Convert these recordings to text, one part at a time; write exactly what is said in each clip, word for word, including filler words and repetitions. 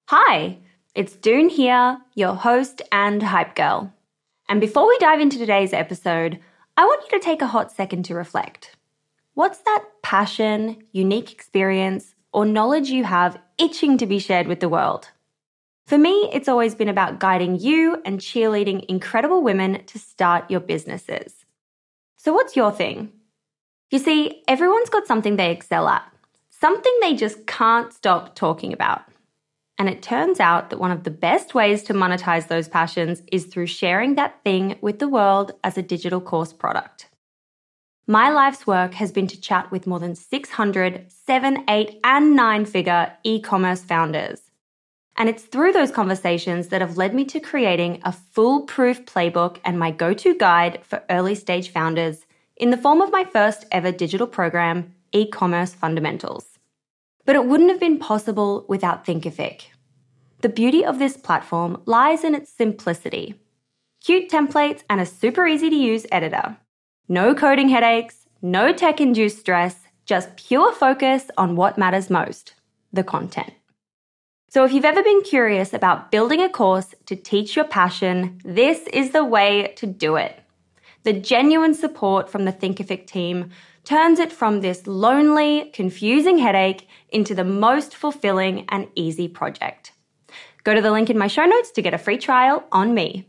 Hi, it's Doone here, your host and hype girl. And before we dive into today's episode, I want you to take a hot second to reflect. What's that passion, unique experience, or knowledge you have itching to be shared with the world? For me, it's always been about guiding you and cheerleading incredible women to start your businesses. So what's your thing? You see, everyone's got something they excel at, something they just can't stop talking about. And it turns out that one of the best ways to monetize those passions is through sharing that thing with the world as a digital course product. My life's work has been to chat with more than six hundred seven, eight, and nine-figure e-commerce founders. And it's through those conversations that have led me to creating a foolproof playbook and my go-to guide for early-stage founders in the form of my first ever digital program, E-commerce Fundamentals. But it wouldn't have been possible without Thinkific. The beauty of this platform lies in its simplicity. Cute templates and a super easy to use editor. No coding headaches, no tech-induced stress, just pure focus on what matters most, the content. So if you've ever been curious about building a course to teach your passion, this is the way to do it. The genuine support from the Thinkific team turns it from this lonely, confusing headache into the most fulfilling and easy project. Go to the link in my show notes to get a free trial on me.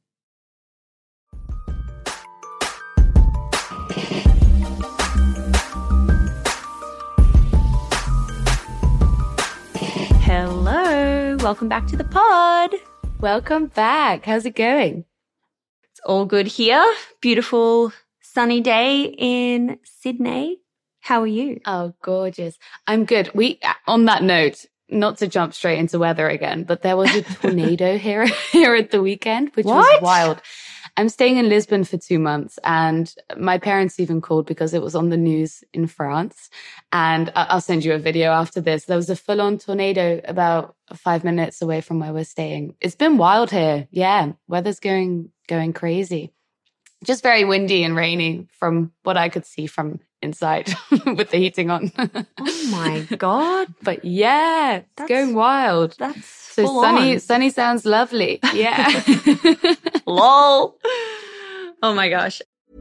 Hello, welcome back to the pod. Welcome back. How's it going? It's all good here. Beautiful sunny day in Sydney. How are you? Oh, gorgeous. I'm good. We, on that note, not to jump straight into weather again, but there was a tornado here, here at the weekend, which what? was wild. I'm staying in Lisbon for two months and my parents even called because it was on the news in France. And I'll send you a video after this. There was a full-on tornado about five minutes away from where we're staying. It's been wild here. Yeah, weather's going, going crazy. Just very windy and rainy from what I could see from inside with the heating on. Oh my God. But yeah, it's that's, going wild. That's so full sunny. on. Sunny sounds lovely. Yeah. Lol. Oh my gosh.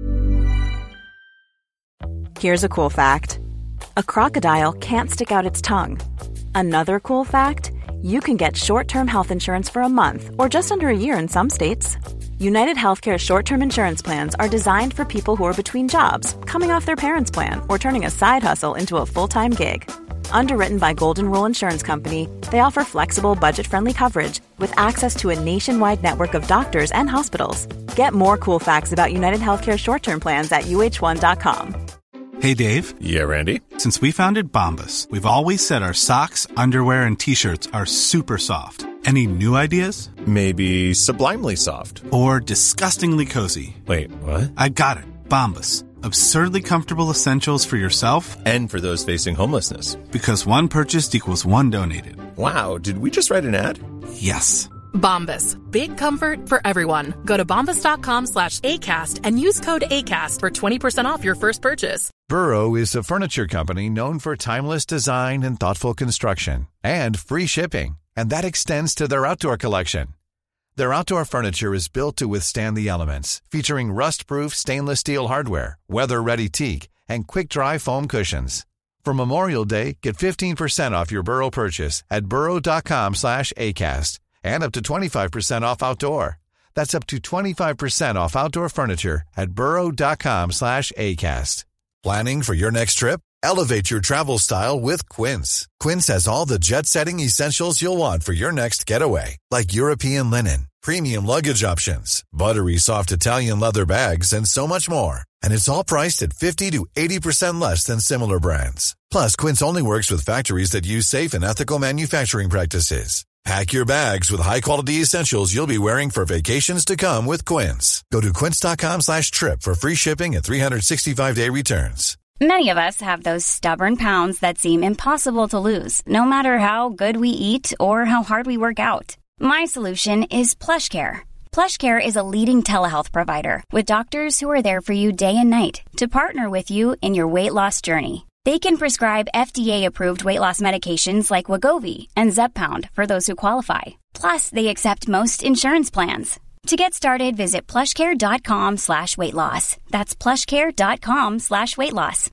Here's a cool fact. A crocodile can't stick out its tongue. Another cool fact, you can get short-term health insurance for a month or just under a year in some states. United Healthcare short-term insurance plans are designed for people who are between jobs, coming off their parents' plan, or turning a side hustle into a full-time gig. Underwritten by Golden Rule Insurance Company, they offer flexible, budget-friendly coverage with access to a nationwide network of doctors and hospitals. Get more cool facts about United Healthcare short-term plans at U H one dot com. Hey, Dave. Yeah, Randy. Since we founded Bombas, we've always said our socks, underwear, and T-shirts are super soft. Any new ideas? Maybe sublimely soft. Or disgustingly cozy. Wait, what? I got it. Bombas. Absurdly comfortable essentials for yourself and for those facing homelessness. Because one purchased equals one donated. Wow, did we just write an ad? Yes. Bombas. Big comfort for everyone. Go to bombas.com slash ACAST and use code ACAST for twenty percent off your first purchase. Burrow is a furniture company known for timeless design and thoughtful construction and free shipping. And that extends to their outdoor collection. Their outdoor furniture is built to withstand the elements, featuring rust-proof stainless steel hardware, weather-ready teak, and quick-dry foam cushions. For Memorial Day, get fifteen percent off your Burrow purchase at burrow.com slash ACAST and up to twenty-five percent off outdoor. That's up to twenty-five percent off outdoor furniture at burrow.com slash ACAST. Planning for your next trip? Elevate your travel style with Quince. Quince has all the jet-setting essentials you'll want for your next getaway, like European linen, premium luggage options, buttery soft Italian leather bags, and so much more. And it's all priced at fifty to eighty percent less than similar brands. Plus, Quince only works with factories that use safe and ethical manufacturing practices. Pack your bags with high-quality essentials you'll be wearing for vacations to come with Quince. Go to quince.com slash trip for free shipping and three sixty-five day returns. Many of us have those stubborn pounds that seem impossible to lose, no matter how good we eat or how hard we work out. My solution is PlushCare. PlushCare is a leading telehealth provider with doctors who are there for you day and night to partner with you in your weight loss journey. They can prescribe F D A-approved weight loss medications like Wegovy and Zepbound for those who qualify. Plus, they accept most insurance plans. To get started, visit plushcare.com slash weight loss. That's plushcare.com slash weight loss.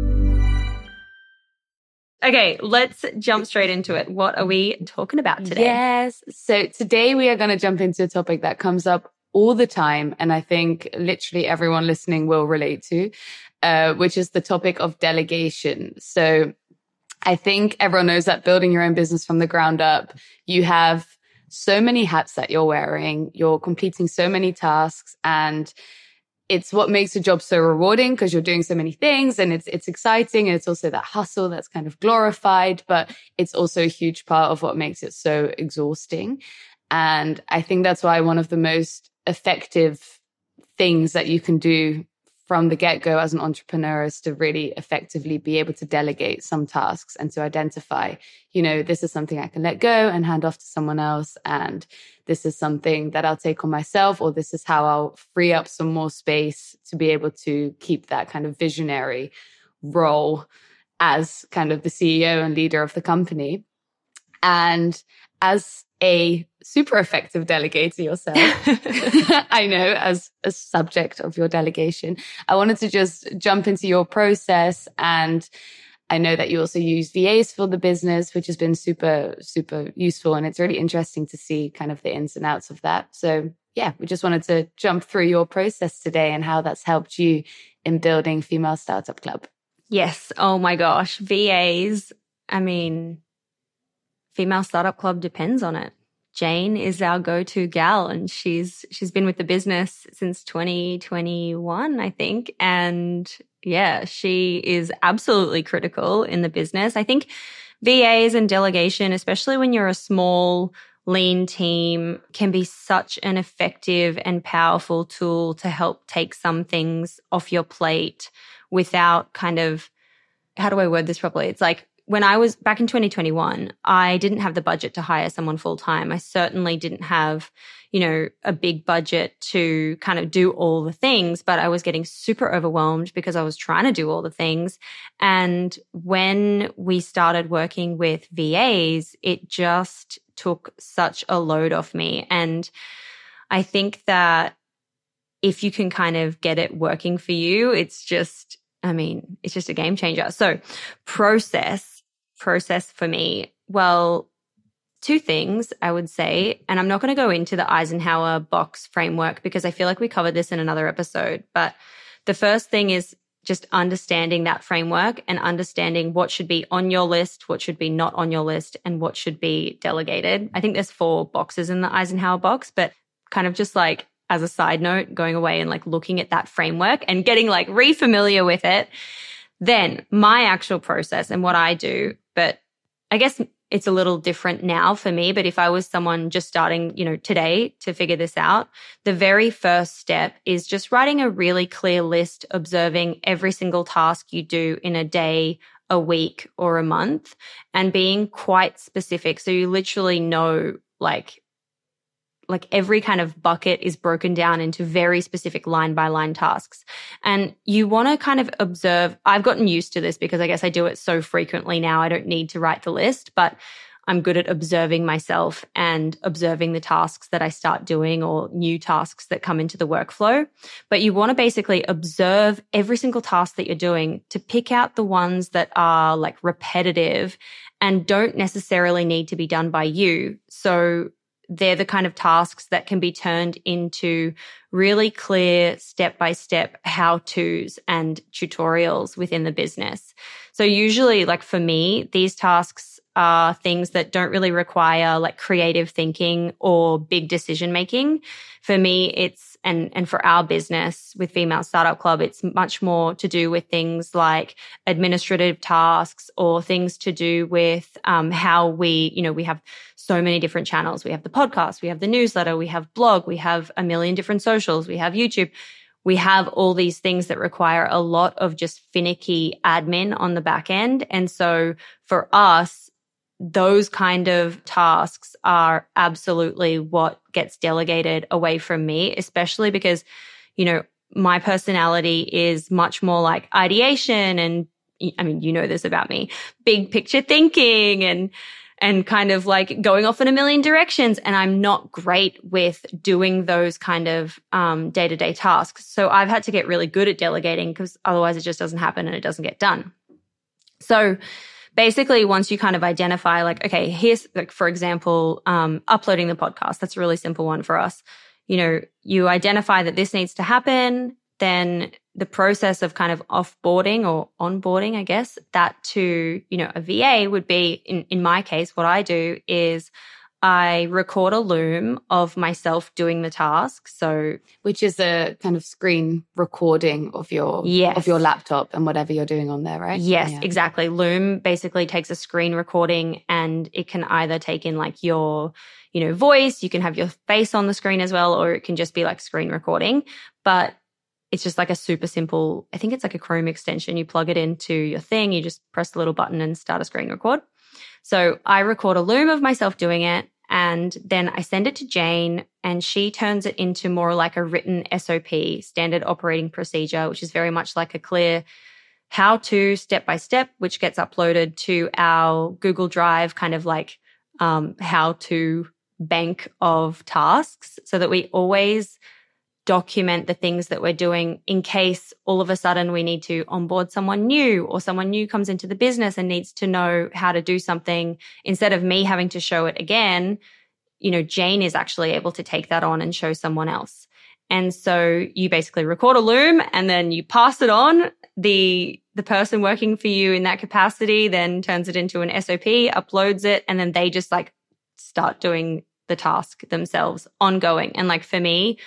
Okay, let's jump straight into it. What are we talking about today? Yes. So today we are going to jump into a topic that comes up all the time, and I think literally everyone listening will relate to, uh, which is the topic of delegation. So I think everyone knows that building your own business from the ground up, you have so many hats that you're wearing, you're completing so many tasks, and it's what makes the job so rewarding because you're doing so many things and it's it's exciting. And it's also that hustle that's kind of glorified, but it's also a huge part of what makes it so exhausting. And I think that's why one of the most effective things that you can do from the get-go as an entrepreneur is to really effectively be able to delegate some tasks and to identify, you know, this is something I can let go and hand off to someone else. And this is something that I'll take on myself, or this is how I'll free up some more space to be able to keep that kind of visionary role as kind of the C E O and leader of the company. And as a super effective delegator yourself, I know, as a subject of your delegation, I wanted to just jump into your process. And I know that you also use V As for the business, which has been super, super useful. And it's really interesting to see kind of the ins and outs of that. So yeah, we just wanted to jump through your process today and how that's helped you in building Female Startup Club. Yes. Oh my gosh. V As. I mean, Female Startup Club depends on it. Jane is our go-to gal, and she's she's been with the business since twenty twenty-one, I think. And yeah, she is absolutely critical in the business. I think V As and delegation, especially when you're a small, lean team, can be such an effective and powerful tool to help take some things off your plate without kind of, how do I word this properly? It's like, when I was back in twenty twenty-one, I didn't have the budget to hire someone full time. I certainly didn't have, you know, a big budget to kind of do all the things, but I was getting super overwhelmed because I was trying to do all the things. And when we started working with V As, it just took such a load off me. And I think that if you can kind of get it working for you, it's just, I mean, it's just a game changer. So process. Process for me, well, two things I would say, and I'm not going to go into the Eisenhower box framework because I feel like we covered this in another episode, but the first thing is just understanding that framework and understanding what should be on your list, what should be not on your list, and what should be delegated. I think there's four boxes in the Eisenhower box, but kind of just like as a side note, going away and like looking at that framework and getting like re-familiar with it. Then my actual process and what I do, but I guess it's a little different now for me, but if I was someone just starting, you know, today to figure this out, the very first step is just writing a really clear list, observing every single task you do in a day, a week, or a month, and being quite specific. So you literally know like like every kind of bucket is broken down into very specific line by line tasks. And you want to kind of observe, I've gotten used to this because I guess I do it so frequently now, I don't need to write the list, but I'm good at observing myself and observing the tasks that I start doing or new tasks that come into the workflow. But you want to basically observe every single task that you're doing to pick out the ones that are like repetitive and don't necessarily need to be done by you. So they're the kind of tasks that can be turned into really clear step-by-step how-tos and tutorials within the business. So usually, like for me, these tasks are things that don't really require like creative thinking or big decision-making. For me, it's, and, and for our business with Female Startup Club, it's much more to do with things like administrative tasks or things to do with um, how we, you know, we have so many different channels. We have the podcast, we have the newsletter, we have blog, we have a million different socials, we have YouTube. We have all these things that require a lot of just finicky admin on the back end. And so for us, those kind of tasks are absolutely what gets delegated away from me, especially because, you know, my personality is much more like ideation and I mean, you know this about me, big picture thinking and and kind of like going off in a million directions. And I'm not great with doing those kind of um, day-to-day tasks. So I've had to get really good at delegating because otherwise it just doesn't happen and it doesn't get done. So basically, once you kind of identify like, okay, here's like, for example, um, uploading the podcast. That's a really simple one for us. You know, you identify that this needs to happen, then the process of kind of offboarding or onboarding, I guess, that to, you know, a V A would be, in, in my case, what I do is I record a Loom of myself doing the task. So, which is a kind of screen recording of your yes. of your laptop and whatever you're doing on there, right? Yes, yeah. exactly. Loom basically takes a screen recording and it can either take in like your, you know, voice, you can have your face on the screen as well, or it can just be like screen recording. But it's just like a super simple, I think it's like a Chrome extension. You plug it into your thing, you just press the little button and start a screen record. So I record a Loom of myself doing it, and then I send it to Jane, and she turns it into more like a written S O P, standard operating procedure, which is very much like a clear how-to step-by-step, which gets uploaded to our Google Drive kind of like um, how-to bank of tasks, so that we always document the things that we're doing in case all of a sudden we need to onboard someone new, or someone new comes into the business and needs to know how to do something. Instead of me having to show it again, you know, Jane is actually able to take that on and show someone else. And so you basically record a Loom and then you pass it on. The the person working for you in that capacity then turns it into an S O P, uploads it, and then they just like start doing the task themselves ongoing. And like for me,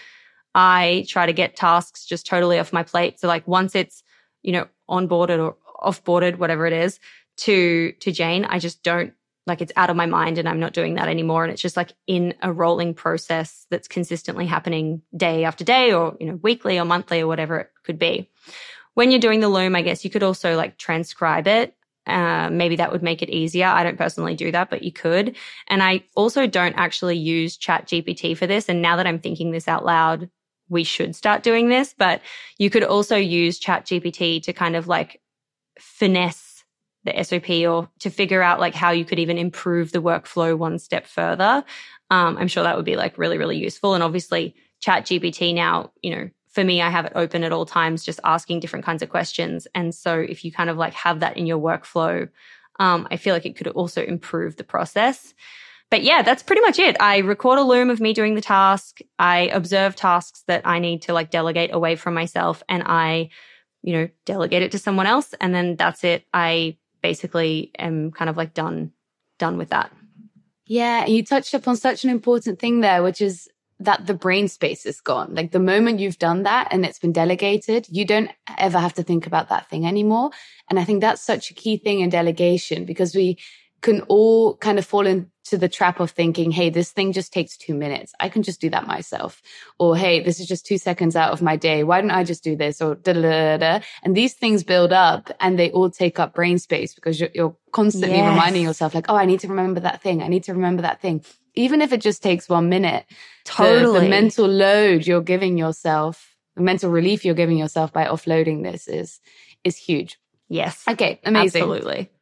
I try to get tasks just totally off my plate. So like once it's, you know, onboarded or offboarded, whatever it is, to to Jane, I just don't, like it's out of my mind and I'm not doing that anymore. And it's just like in a rolling process that's consistently happening day after day, or, you know, weekly or monthly or whatever it could be. When you're doing the Loom, I guess you could also like transcribe it. Uh, maybe that would make it easier. I don't personally do that, but you could. And I also don't actually use ChatGPT for this. And now that I'm thinking this out loud, we should start doing this, but you could also use ChatGPT to kind of like finesse the S O P, or to figure out like how you could even improve the workflow one step further. Um, I'm sure that would be like really, really useful. And obviously ChatGPT now, you know, for me, I have it open at all times, just asking different kinds of questions. And so if you kind of like have that in your workflow, um, I feel like it could also improve the process. But yeah, that's pretty much it. I record a Loom of me doing the task. I observe tasks that I need to like delegate away from myself, and I, you know, delegate it to someone else. And then that's it. I basically am kind of like done, done with that. Yeah. You touched upon such an important thing there, which is that the brain space is gone. Like the moment you've done that and it's been delegated, you don't ever have to think about that thing anymore. And I think that's such a key thing in delegation, because we can all kind of fall into the trap of thinking, hey, this thing just takes two minutes. I can just do that myself. Or, hey, this is just two seconds out of my day. Why don't I just do this? Or da da da da. And these things build up and they all take up brain space, because you're, you're constantly yes. reminding yourself like, oh, I need to remember that thing. I need to remember that thing. Even if it just takes one minute, totally. the, the mental load you're giving yourself, the mental relief you're giving yourself by offloading this is, is huge. Yes. Okay. Amazing. Absolutely.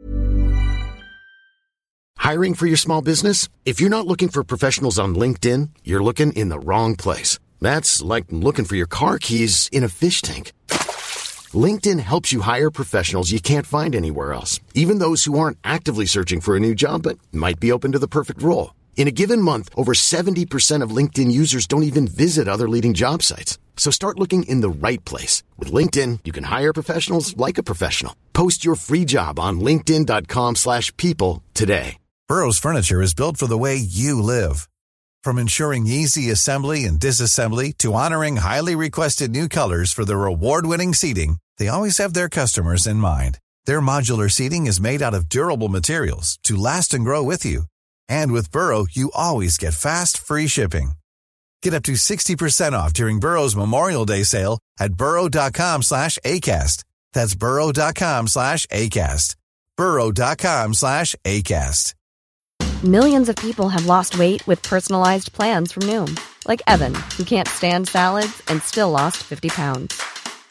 Hiring for your small business? If you're not looking for professionals on LinkedIn, you're looking in the wrong place. That's like looking for your car keys in a fish tank. LinkedIn helps you hire professionals you can't find anywhere else, even those who aren't actively searching for a new job but might be open to the perfect role. In a given month, over seventy percent of LinkedIn users don't even visit other leading job sites. So start looking in the right place. With LinkedIn, you can hire professionals like a professional. Post your free job on linkedin.com slash people today. Burrow's furniture is built for the way you live. From ensuring easy assembly and disassembly to honoring highly requested new colors for their award-winning seating, they always have their customers in mind. Their modular seating is made out of durable materials to last and grow with you. And with Burrow, you always get fast, free shipping. Get up to sixty percent off during Burrow's Memorial Day sale at burrow.com slash ACAST. That's burrow.com slash ACAST. burrow.com slash ACAST. Millions of people have lost weight with personalized plans from Noom. Like Evan, who can't stand salads and still lost fifty pounds.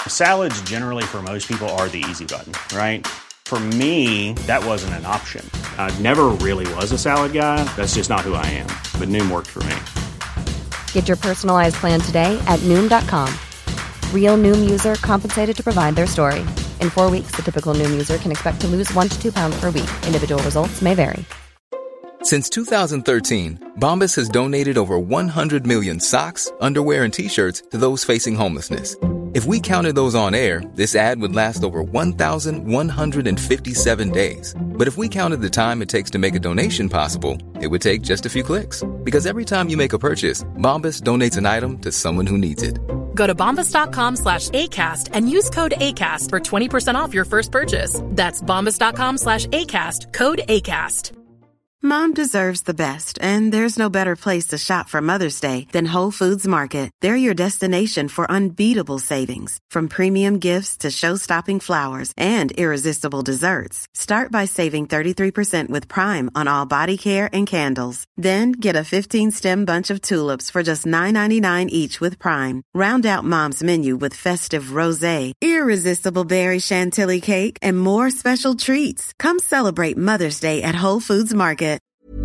Salads generally for most people are the easy button, right? For me, that wasn't an option. I never really was a salad guy. That's just not who I am. But Noom worked for me. Get your personalized plan today at Noom dot com. Real Noom user compensated to provide their story. In four weeks, the typical Noom user can expect to lose one to two pounds per week. Individual results may vary. Since two thousand thirteen, Bombas has donated over one hundred million socks, underwear, and T-shirts to those facing homelessness. If we counted those on air, this ad would last over one thousand one hundred fifty-seven days. But if we counted the time it takes to make a donation possible, it would take just a few clicks. Because every time you make a purchase, Bombas donates an item to someone who needs it. Go to bombas.com slash ACAST and use code ACAST for twenty percent off your first purchase. That's bombas.com slash ACAST, code ACAST. Mom deserves the best, and there's no better place to shop for Mother's Day than Whole Foods Market. They're your destination for unbeatable savings, from premium gifts to show-stopping flowers and irresistible desserts. Start by saving thirty-three percent with Prime on all body care and candles. Then get a fifteen-stem bunch of tulips for just nine ninety-nine each with Prime. Round out Mom's menu with festive rosé, irresistible berry chantilly cake, and more special treats. Come celebrate Mother's Day at Whole Foods Market.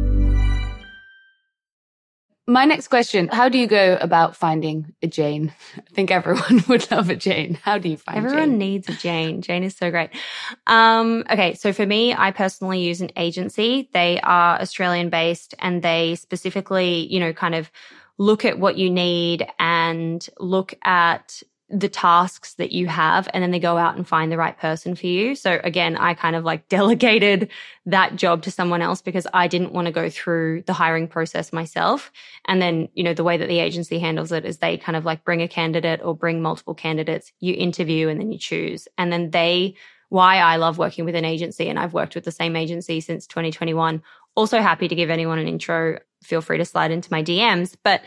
My next question, how do you go about finding a Jane? I think everyone would love a Jane. How do you find Everyone Jane? needs a Jane. Jane is so great. Um, okay, so for me, I personally use an agency. They are Australian-based and they specifically, you know, kind of look at what you need and look at the tasks that you have, and then they go out and find the right person for you. So again, I kind of like delegated that job to someone else because I didn't want to go through the hiring process myself. And then, you know, the way that the agency handles it is they kind of like bring a candidate or bring multiple candidates, you interview and then you choose. And then they, why I love working with an agency, and I've worked with the same agency since twenty twenty-one. Also happy to give anyone an intro. Feel free to slide into my D Ms, but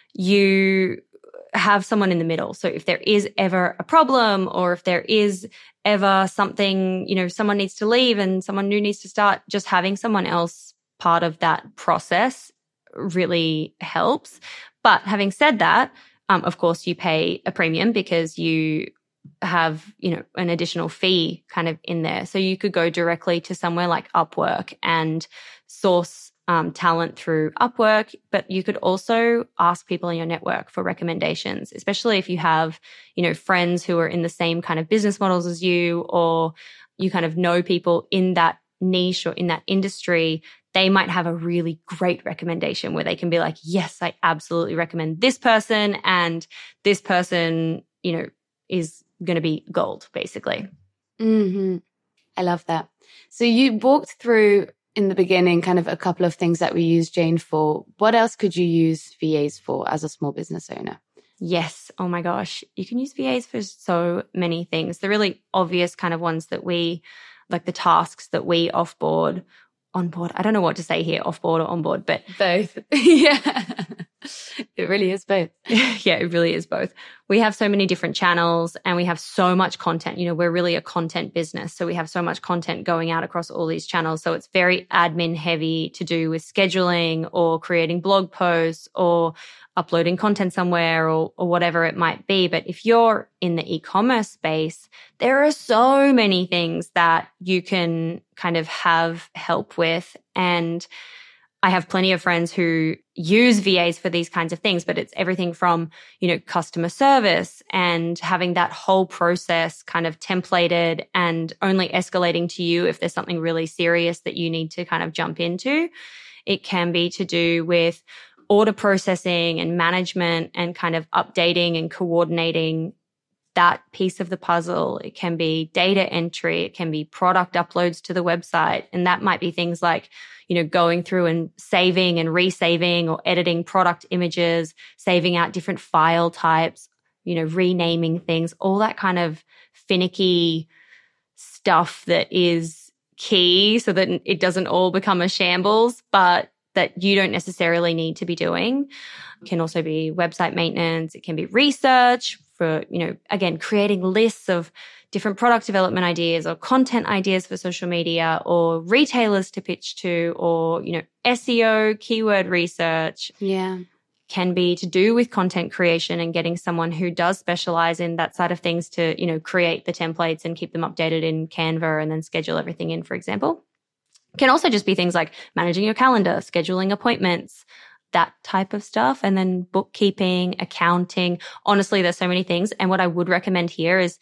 you have someone in the middle. So if there is ever a problem or if there is ever something, you know, someone needs to leave and someone new needs to start, just having someone else part of that process really helps. But having said that, um, of course, you pay a premium because you have, you know, an additional fee kind of in there. So you could go directly to somewhere like Upwork and source Um, talent through Upwork, but you could also ask people in your network for recommendations, especially if you have, you know, friends who are in the same kind of business models as you, or you kind of know people in that niche or in that industry. They might have a really great recommendation where they can be like, yes, I absolutely recommend this person, and this person, you know, is going to be gold, basically. Mm-hmm. I love that. So you walked through in the beginning kind of a couple of things that we use Jane for. What else could you use V As for as a small business owner? Yes. Oh my gosh. You can use V As for so many things. The really obvious kind of ones that we, like the tasks that we offboard, onboard. I don't know what to say here, offboard or onboard, but both. Yeah. It really is both. Yeah, it really is both. We have so many different channels and we have so much content. You know, we're really a content business. So we have so much content going out across all these channels. So it's very admin heavy to do with scheduling or creating blog posts or uploading content somewhere or, or whatever it might be. But if you're in the e-commerce space, there are so many things that you can kind of have help with. And I have plenty of friends who use V As for these kinds of things, but it's everything from, you know, customer service and having that whole process kind of templated and only escalating to you if there's something really serious that you need to kind of jump into. It can be to do with order processing and management and kind of updating and coordinating that piece of the puzzle. It can be data entry. It can be product uploads to the website. And that might be things like, you know, going through and saving and resaving or editing product images, saving out different file types, you know, renaming things, all that kind of finicky stuff that is key so that it doesn't all become a shambles, but that you don't necessarily need to be doing. It can also be website maintenance. It can be research for, you know, again, creating lists of different product development ideas or content ideas for social media or retailers to pitch to or, you know, S E O, keyword research. Yeah. can be to do with content creation and getting someone who does specialize in that side of things to, you know, create the templates and keep them updated in Canva and then schedule everything in, for example. It can also just be things like managing your calendar, scheduling appointments, that type of stuff, and then bookkeeping, accounting. Honestly, there's so many things. And what I would recommend here is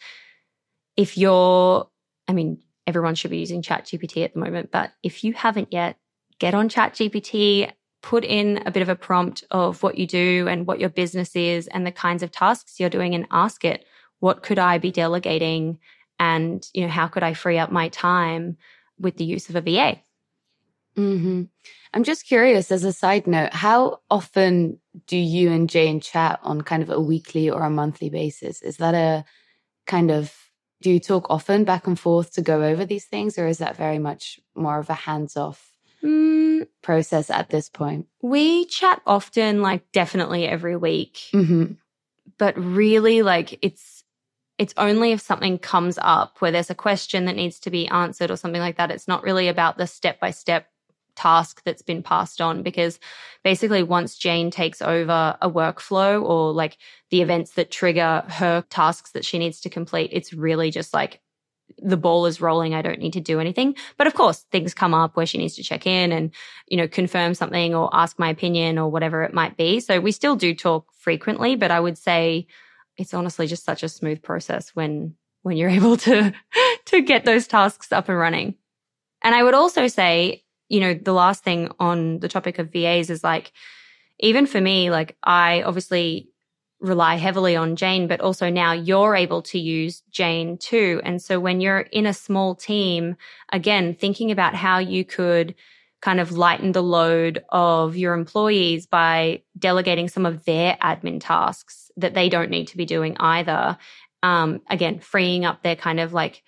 if you're, I mean, everyone should be using ChatGPT at the moment, but if you haven't yet, get on ChatGPT, put in a bit of a prompt of what you do and what your business is and the kinds of tasks you're doing, and ask it, what could I be delegating? And, you know, how could I free up my time with the use of a V A? Mm-hmm. I'm just curious, as a side note, how often do you and Jane chat on kind of a weekly or a monthly basis? Is that a kind of, do you talk often back and forth to go over these things, or is that very much more of a hands-off Mm, process at this point? we chat often, like definitely every week, Mm-hmm. but really like it's it's only if something comes up where there's a question that needs to be answered or something like that. It's not really about the step-by-step task that's been passed on, because basically once Jane takes over a workflow or like the events that trigger her tasks that she needs to complete, it's really just like the ball is rolling. I don't need to do anything. But of course, things come up where she needs to check in and, you know, confirm something or ask my opinion or whatever it might be. So we still do talk frequently, but I would say it's honestly just such a smooth process when when you're able to to get those tasks up and running. And I would also say, you know, the last thing on the topic of V As is like, even for me, like I obviously rely heavily on Jane, but also now you're able to use Jane too. And so when you're in a small team, again, thinking about how you could kind of lighten the load of your employees by delegating some of their admin tasks that they don't need to be doing either. Um, again, freeing up their kind of like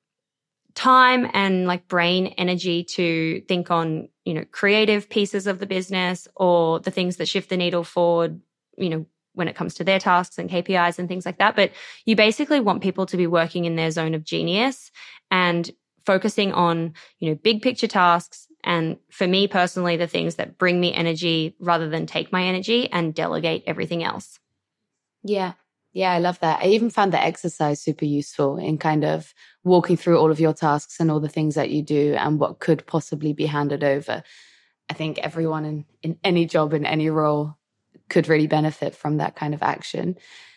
time and like brain energy to think on, you know, creative pieces of the business or the things that shift the needle forward, you know, when it comes to their tasks and K P Is and things like that. But you basically want people to be working in their zone of genius and focusing on, you know, big picture tasks. And for me personally, the things that bring me energy rather than take my energy, and delegate everything else. Yeah. Yeah, I love that. I even found the exercise super useful in kind of walking through all of your tasks and all the things that you do and what could possibly be handed over. I think everyone in, in any job, in any role, could really benefit from that kind of action.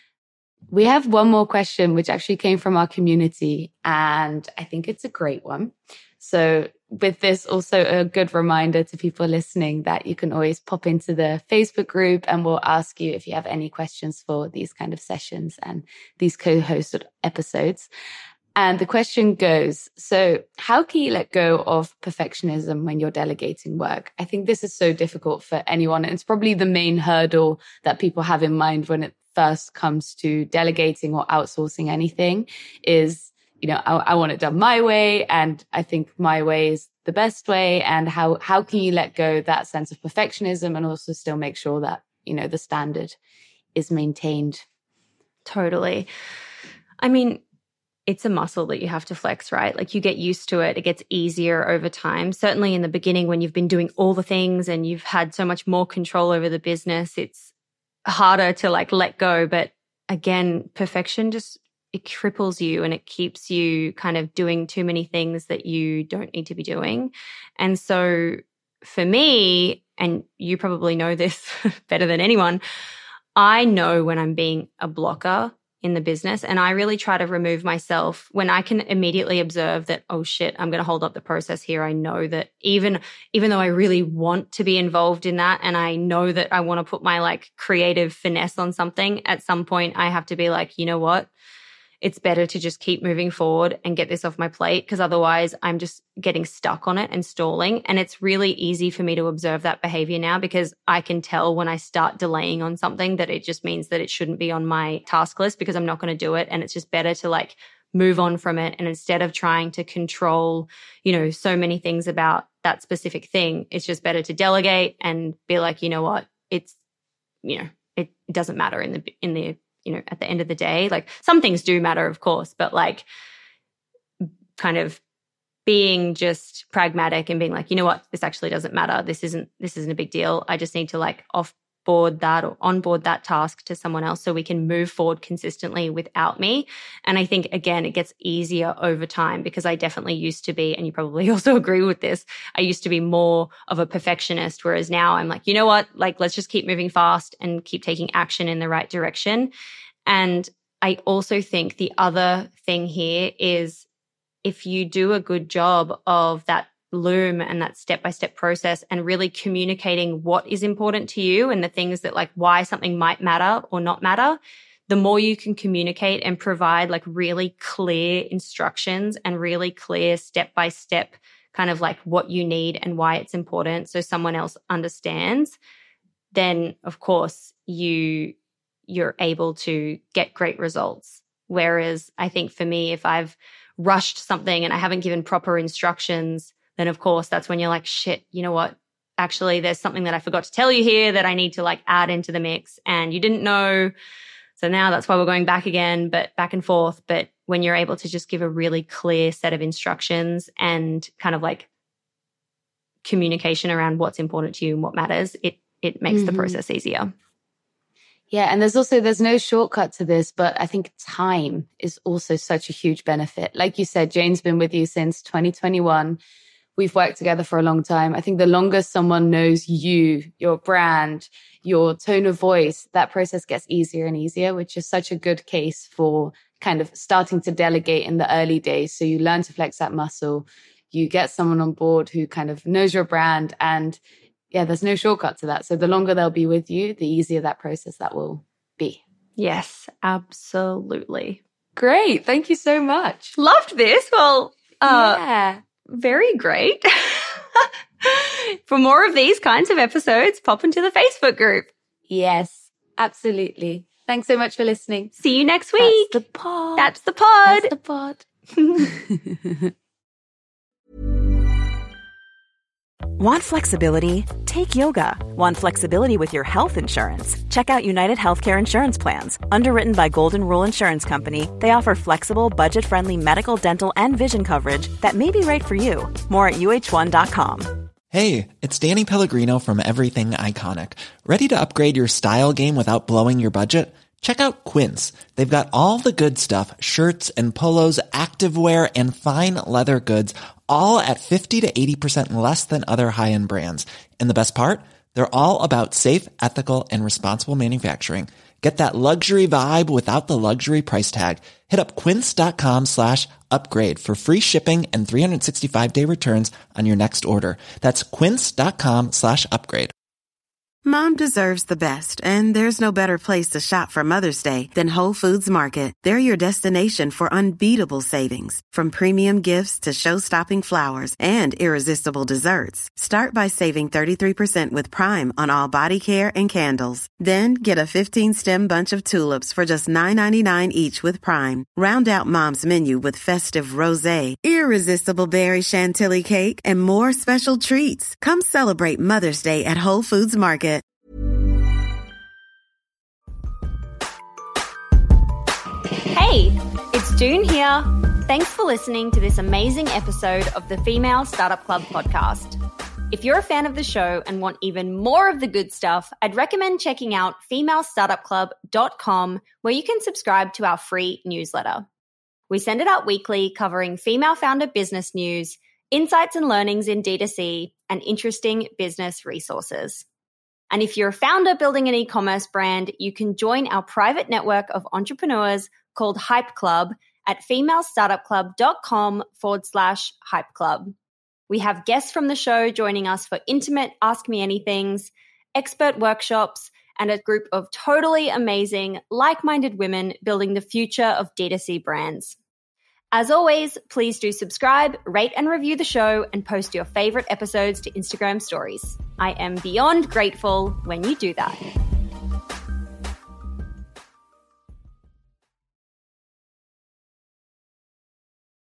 We have one more question, which actually came from our community, and I think it's a great one. So with this, also a good reminder to people listening that you can always pop into the Facebook group and we'll ask you if you have any questions for these kind of sessions and these co-hosted episodes. And the question goes, so how can you let go of perfectionism when you're delegating work? I think this is so difficult for anyone. And it's probably the main hurdle that people have in mind when it first comes to delegating or outsourcing anything is, you know, I, I want it done my way. And I think my way is the best way. And how, how can you let go that sense of perfectionism and also still make sure that, you know, the standard is maintained? Totally. I mean, it's a muscle that you have to flex, right? Like you get used to it. It gets easier over time. Certainly in the beginning when you've been doing all the things and you've had so much more control over the business, it's harder to like let go. But again, perfection just, it cripples you and it keeps you kind of doing too many things that you don't need to be doing. And so for me, and you probably know this better than anyone, I know when I'm being a blocker in the business. And I really try to remove myself when I can immediately observe that, oh shit, I'm going to hold up the process here. I know that even, even though I really want to be involved in that and I know that I want to put my like creative finesse on something, at some point I have to be like, you know what? It's better to just keep moving forward and get this off my plate, because otherwise I'm just getting stuck on it and stalling. And it's really easy for me to observe that behavior now, because I can tell when I start delaying on something that it just means that it shouldn't be on my task list because I'm not going to do it. And it's just better to like move on from it. And instead of trying to control, you know, so many things about that specific thing, it's just better to delegate and be like, you know what, it's, you know, it, it doesn't matter in the, in the, you know, at the end of the day. Like some things do matter, of course, but like kind of being just pragmatic and being like, you know what, this actually doesn't matter. This isn't, this isn't a big deal. I just need to like off, board that or onboard that task to someone else so we can move forward consistently without me. And I think, again, it gets easier over time because I definitely used to be, and you probably also agree with this, I used to be more of a perfectionist, whereas now I'm like, you know what, like, let's just keep moving fast and keep taking action in the right direction. And I also think the other thing here is if you do a good job of that Loom and that step-by-step process and really communicating what is important to you and the things that like why something might matter or not matter, the more you can communicate and provide like really clear instructions and really clear step-by-step kind of like what you need and why it's important so someone else understands, then of course you you're able to get great results. Whereas I think for me, if I've rushed something and I haven't given proper instructions, then of course that's when you're like, shit, you know what? Actually, there's something that I forgot to tell you here that I need to like add into the mix and you didn't know. So now that's why we're going back again, but back and forth. But when you're able to just give a really clear set of instructions and kind of like communication around what's important to you and what matters, it it makes mm-hmm. the process easier. Yeah, and there's also, there's no shortcut to this, but I think time is also such a huge benefit. Like you said, Jane's been with you since twenty twenty-one. We've worked together for a long time. I think the longer someone knows you, your brand, your tone of voice, that process gets easier and easier, which is such a good case for kind of starting to delegate in the early days. So you learn to flex that muscle. You get someone on board who kind of knows your brand, and yeah, there's no shortcut to that. So the longer they'll be with you, the easier that process that will be. Yes, absolutely. Great. Thank you so much. Loved this. Well, uh, yeah. Very great. For more of these kinds of episodes, pop into the Facebook group. Yes, absolutely. Thanks so much for listening. See you next week. That's the pod. That's the pod. That's the pod. Want flexibility? Take yoga. Want flexibility with your health insurance? Check out United Healthcare Insurance Plans. Underwritten by Golden Rule Insurance Company, they offer flexible, budget-friendly medical, dental, and vision coverage that may be right for you. More at U H one dot com. Hey, it's Danny Pellegrino from Everything Iconic. Ready to upgrade your style game without blowing your budget? Check out Quince. They've got all the good stuff, shirts and polos, activewear, and fine leather goods, all at fifty to eighty percent less than other high-end brands. And the best part? They're all about safe, ethical, and responsible manufacturing. Get that luxury vibe without the luxury price tag. Hit up quince.com slash upgrade for free shipping and three sixty-five day returns on your next order. That's quince.com slash upgrade. Mom deserves the best, and there's no better place to shop for Mother's Day than Whole Foods Market. They're your destination for unbeatable savings, from premium gifts to show-stopping flowers and irresistible desserts. Start by saving thirty-three percent with Prime on all body care and candles. Then get a fifteen-stem bunch of tulips for just nine ninety-nine each with Prime. Round out Mom's menu with festive rosé, irresistible berry chantilly cake, and more special treats. Come celebrate Mother's Day at Whole Foods Market. Hey, it's June here. Thanks for listening to this amazing episode of the Female Startup Club podcast. If you're a fan of the show and want even more of the good stuff, I'd recommend checking out female startup club dot com, where you can subscribe to our free newsletter. We send it out weekly, covering female founder business news, insights and learnings in D two C, and interesting business resources. And if you're a founder building an e-commerce brand, you can join our private network of entrepreneurs called Hype Club at female startup club dot com forward slash hype club. We have guests from the show joining us for intimate Ask Me Anythings, expert workshops, and a group of totally amazing, like-minded women building the future of D two C brands. As always, please do subscribe, rate and review the show, and post your favorite episodes to Instagram stories. I am beyond grateful when you do that.